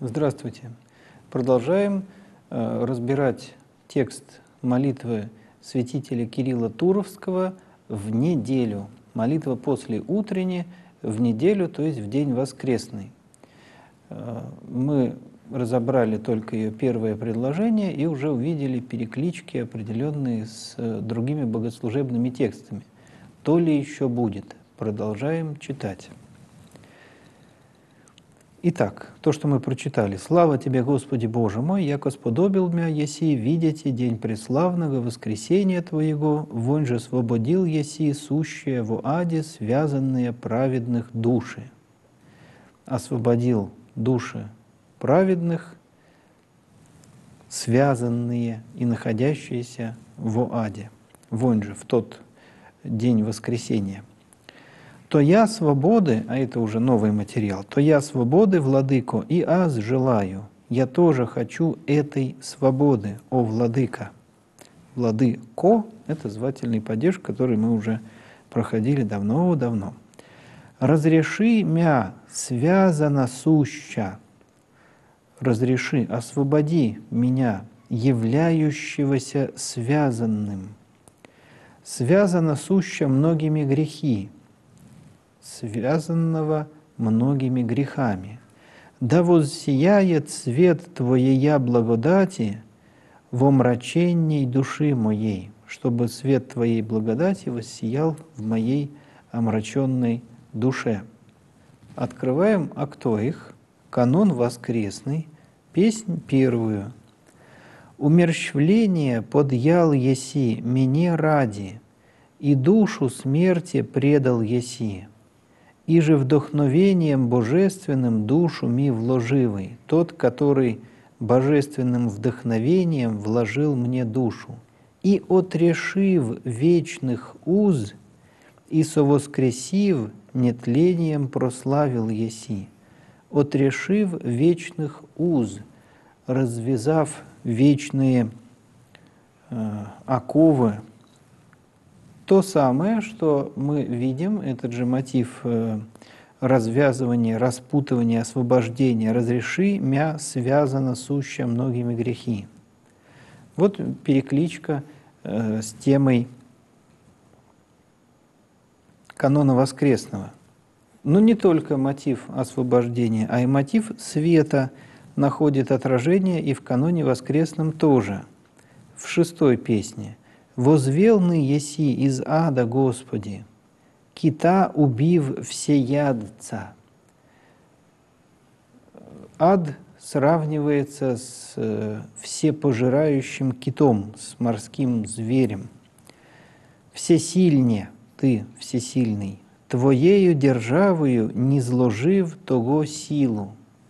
Здравствуйте. Продолжаем разбирать текст молитвы святителя Кирилла Туровского в неделю. Молитва после утренней в неделю, то есть в день воскресный. Мы разобрали только ее первое предложение и уже увидели переклички, определенные с другими богослужебными текстами. То ли еще будет. Продолжаем читать. Итак, то, что мы прочитали. «Слава Тебе, Господи Боже мой, яко сподобил мя еси видите день преславного воскресения Твоего, вонь же свободил еси сущие во аде связанные праведных души». Освободил души праведных, связанные и находящиеся во аде. Вонь же в тот день воскресения. «То я свободы», а это уже новый материал, «то я свободы, владыко, и аз желаю, я тоже хочу этой свободы, о владыка». Владыко – это звательный падеж, который мы уже проходили давно-давно. «Разреши мя связано суща», «разреши, освободи меня, являющегося связанным». «Связано суща многими грехи», связанного многими грехами. «Да воссияет свет Твоея благодати во мраченней души моей», чтобы свет Твоей благодати воссиял в моей омраченной душе. Открываем актоих, канон воскресный, песнь первую. «Умерщвление подъял еси мне ради, и душу смерти предал еси. И же вдохновением божественным душу ми вложивый, тот, который божественным вдохновением вложил мне душу, и отрешив вечных уз, и совоскресив нетлением прославил еси». Отрешив вечных уз, развязав вечные оковы. То самое, что мы видим, этот же мотив развязывания, распутывания, освобождения. «Разреши мя связано суще многими грехи». Вот перекличка с темой канона воскресного. Но не только мотив освобождения, а и мотив света находит отражение и в каноне воскресном тоже. В 6-й песне. «Возвелны еси из ада, Господи, кита убив всеядца». Ад сравнивается с всепожирающим китом, с морским зверем. «Всесильне, Ты, всесильный, Твоею державою не зложив того силу».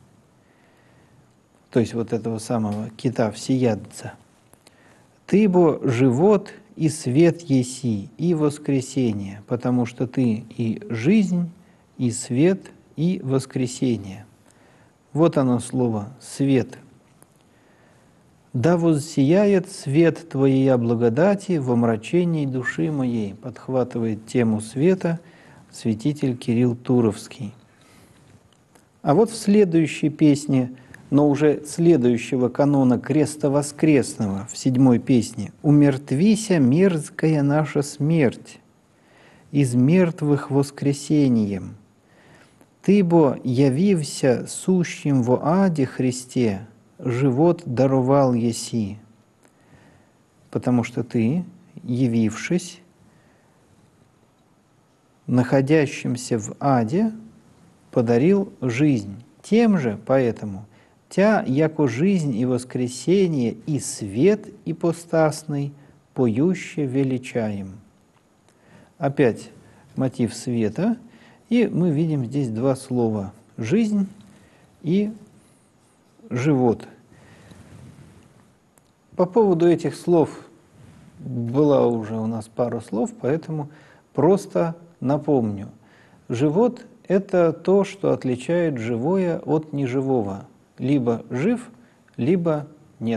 То есть вот этого самого кита всеядца. «Ты бо живот и свет еси, и воскресение», потому что Ты и жизнь, и свет, и воскресение. Вот оно слово «свет». «Да воссияет свет Твоей благодати в омрачении души моей», подхватывает тему света святитель Кирилл Туровский. А вот в следующей песне, но уже следующего канона Креста Воскресного, в 7-й песне, «Умертвися мерзкая наша смерть, из мертвых воскресением. Ты бо явився сущим во аде Христе, живот даровал еси». Потому что Ты, явившись, находящимся в аде, подарил жизнь. Тем же, поэтому, Тя, яко жизнь и воскресение, и свет ипостасный, поюще величаем. Опять мотив света, и мы видим здесь два слова – жизнь и живот. По поводу этих слов была уже у нас пара слов, поэтому просто напомню. Живот – это то, что отличает живое от неживого. Либо жив, либо нет.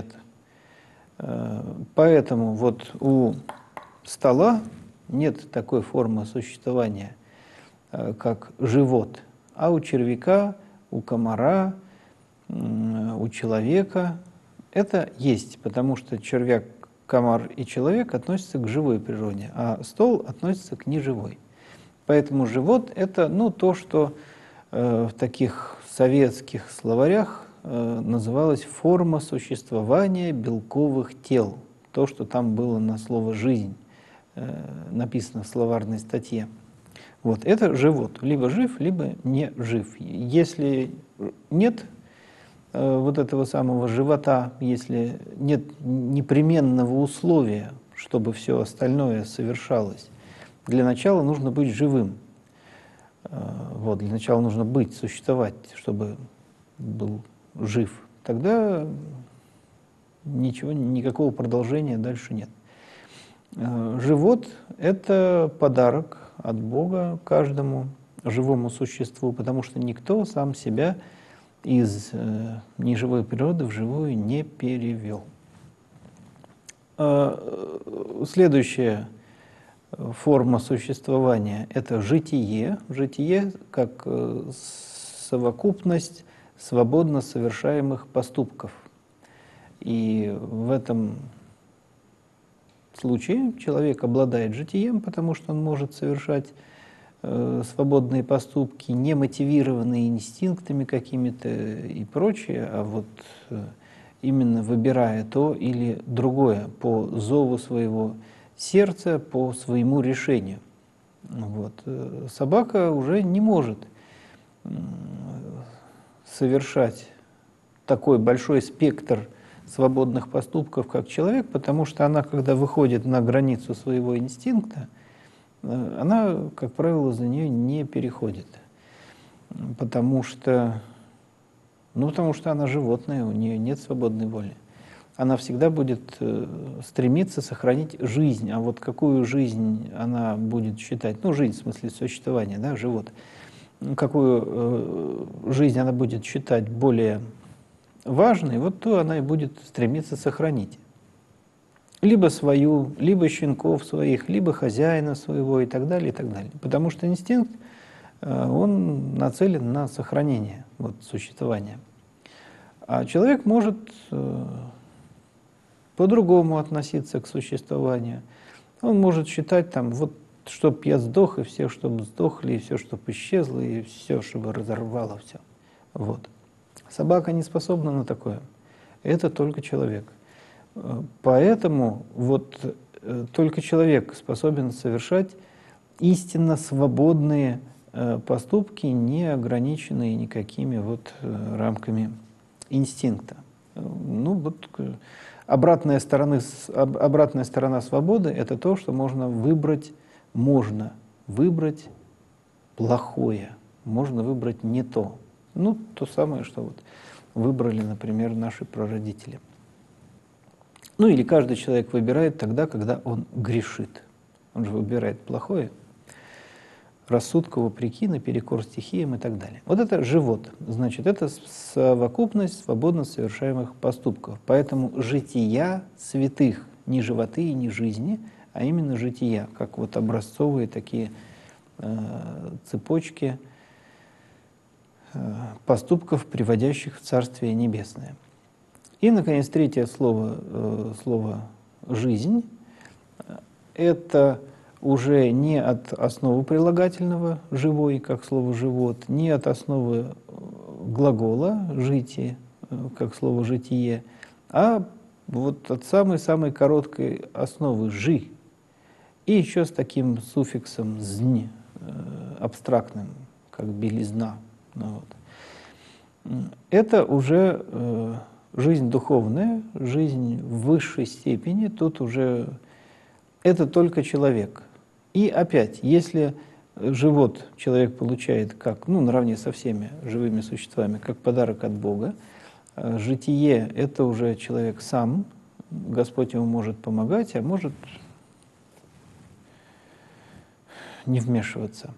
Поэтому вот у стола нет такой формы существования, как живот, а у червяка, у комара, у человека. Это есть, потому что червяк, комар и человек относятся к живой природе, а стол относится к неживой. Поэтому живот — это то, что в таких советских словарях называлось форма существования белковых тел. То, что там было на слово «жизнь», написано в словарной статье. Вот, это живот. Либо жив, либо не жив. Если нет вот этого самого живота, если нет непременного условия, чтобы все остальное совершалось, для начала нужно быть живым. Вот, для начала нужно быть, существовать, чтобы был жив. Тогда ничего, никакого продолжения дальше нет. Живот — это подарок от Бога каждому живому существу, потому что никто сам себя из неживой природы в живую не перевел. Следующая форма существования — это житие. Житие как совокупность свободно совершаемых поступков. И в этом случае человек обладает житием, потому что он может совершать свободные поступки, не мотивированные инстинктами какими-то и прочее, а вот именно выбирая то или другое по зову своего сердца, по своему решению. Вот. Собака уже не может совершать такой большой спектр свободных поступков, как человек, потому что она, когда выходит на границу своего инстинкта, она, как правило, за нее не переходит, потому что она животное, у нее нет свободной воли. Она всегда будет стремиться сохранить жизнь, а вот какую жизнь она будет считать, жизнь в смысле существования, да, живот, какую жизнь она будет считать более важной, вот то она и будет стремиться сохранить. Либо свою, либо щенков своих, либо хозяина своего и так далее, и так далее. Потому что инстинкт, он нацелен на сохранение существования. А человек может по-другому относиться к существованию. Он может считать, чтоб я сдох, и все, чтобы сдохли, и все, чтобы исчезло, и все, чтобы разорвало все. Вот. Собака не способна на такое. Это только человек. Поэтому только человек способен совершать истинно свободные поступки, не ограниченные никакими рамками инстинкта. Обратная сторона свободы — это то, что можно выбрать плохое, можно выбрать не то. То самое, что выбрали, например, наши прародители. Или каждый человек выбирает тогда, когда он грешит. Он же выбирает плохое, рассудку вопреки, наперекор стихиям и так далее. Вот это живот. Значит, это совокупность свободно совершаемых поступков. Поэтому жития святых, не животы и не жизни, а именно жития, как образцовые такие цепочки поступков, приводящих в Царствие Небесное. И, наконец, третье слово «жизнь» — это уже не от основы прилагательного «живой», как слово «живот», не от основы глагола «житие», как слово «житие», а от самой-самой короткой основы «жи». И еще с таким суффиксом «знь», абстрактным, как белизна. Это уже жизнь духовная, жизнь в высшей степени, тут уже это только человек. И опять, если живот человек получает наравне со всеми живыми существами, как подарок от Бога, житие — это уже человек сам, Господь ему может помогать, а может не вмешиваться,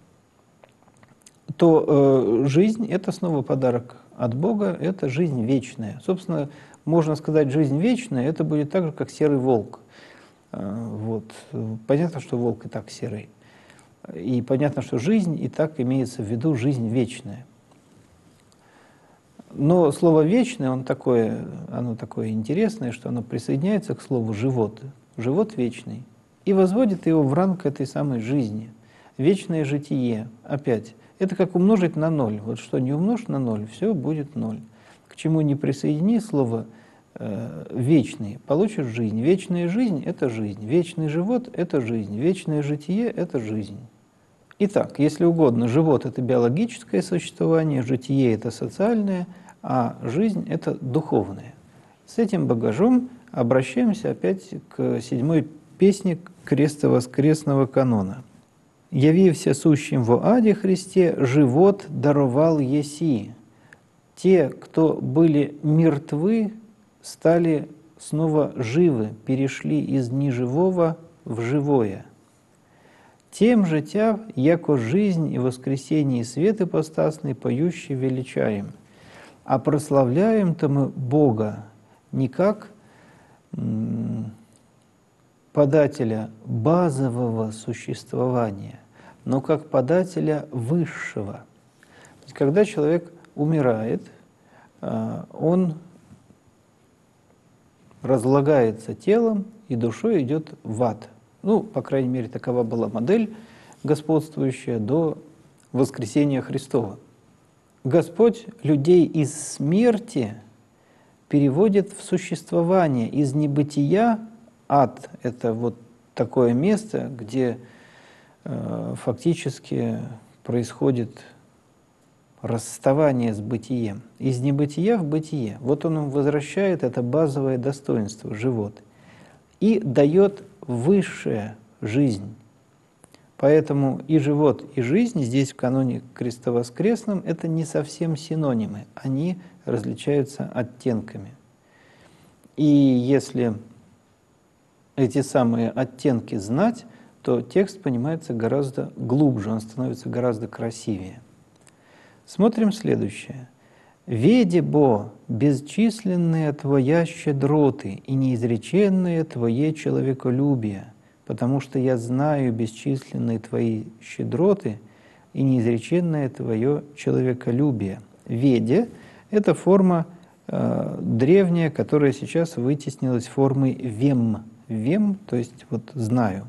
то жизнь — это снова подарок от Бога, это жизнь вечная. Собственно, можно сказать, жизнь вечная — это будет так же, как серый волк. Понятно, что волк и так серый. И понятно, что жизнь и так имеется в виду жизнь вечная. Но слово «вечное», оно такое интересное, что оно присоединяется к слову «живот». Живот вечный. И возводит его в ранг этой самой жизни. Вечное житие. Опять. Это как умножить на ноль. Вот что не умножь на ноль, все будет ноль. К чему не присоедини слово «вечный», получишь жизнь. Вечная жизнь – это жизнь. Вечный живот – это жизнь. Вечное житие – это жизнь. Итак, если угодно, живот – это биологическое существование, житие – это социальное, а жизнь – это духовное. С этим багажом обращаемся опять к 7-й песне крестовоскресного канона. «Явився сущим во аде Христе, живот даровал еси». Те, кто были мертвы, стали снова живы, перешли из неживого в живое. Тем же тя, яко жизнь и воскресение и свет ипостасный, поющий величаем. А прославляем-то мы Бога не как подателя базового существования, но как подателя высшего. Когда человек умирает, он разлагается телом и душой идет в ад. Ну, по крайней мере, такова была модель господствующая до воскресения Христова. Господь людей из смерти переводит в существование, из небытия. Ад – это вот такое место, где фактически происходит расставание с бытием. Из небытия в бытие. Вот он возвращает это базовое достоинство, живот, и дает высшая жизнь. Поэтому и живот, и жизнь здесь в каноне крестовоскресном – это не совсем синонимы, они различаются оттенками. И если эти самые оттенки знать, то текст понимается гораздо глубже, он становится гораздо красивее. Смотрим следующее. «Веди, бо, бесчисленные твоя щедроты и неизреченные твое человеколюбие, потому что я знаю бесчисленные твои щедроты и неизреченное твое человеколюбие». «Веди» — это форма древняя, которая сейчас вытеснилась формой «вем». «Вем», то есть вот «знаю».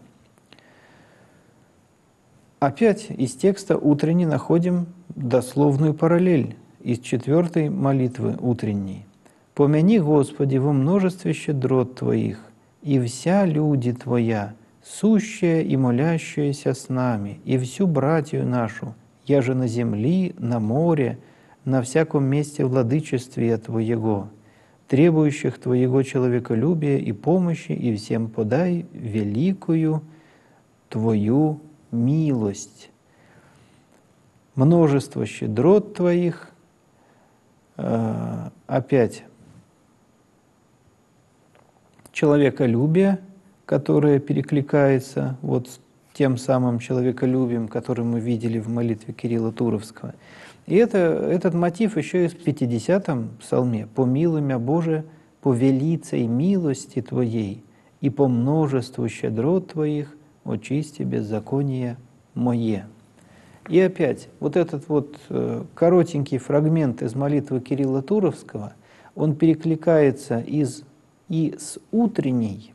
Опять из текста утренней находим дословную параллель из 4-й молитвы утренней. «Помяни, Господи, во множестве щедрот Твоих, и вся люди Твоя, сущая и молящаяся с нами, и всю братью нашу, я же на земли, на море, на всяком месте владычествия Твоего, требующих Твоего человеколюбия и помощи, и всем подай великую Твою милость». Множество щедрот Твоих, опять человеколюбие, которое перекликается вот с тем самым человеколюбием, который мы видели в молитве Кирилла Туровского. И этот мотив еще и в 50-м псалме. «Помилуй мя, Боже, по велицей милости Твоей, и по множеству щедрот Твоих очисти беззаконие мое». И опять, вот этот вот коротенький фрагмент из молитвы Кирилла Туровского, он перекликается и с утренней,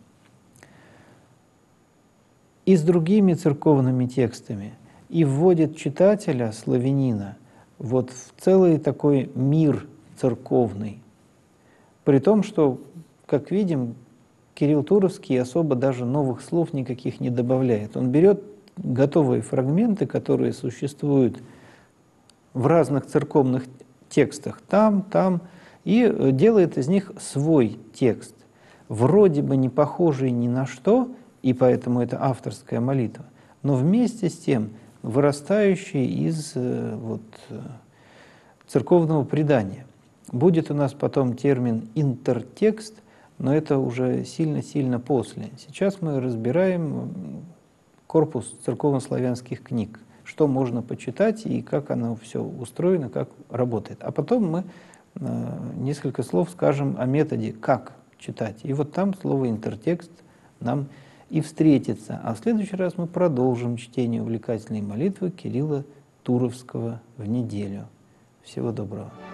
и с другими церковными текстами, и вводит читателя, славянина, вот в целый такой мир церковный. При том, что, как видим, Кирилл Туровский особо даже новых слов никаких не добавляет. Он берет готовые фрагменты, которые существуют в разных церковных текстах, там, и делает из них свой текст, вроде бы не похожий ни на что, и поэтому это авторская молитва, но вместе с тем вырастающий из церковного предания. Будет у нас потом термин «интертекст», но это уже сильно-сильно после. Сейчас мы разбираем корпус церковнославянских книг, что можно почитать и как оно все устроено, как работает. А потом мы несколько слов скажем о методе, как читать. И вот там слово «интертекст» нам и встретится. А в следующий раз мы продолжим чтение увлекательной молитвы Кирилла Туровского в неделю. Всего доброго.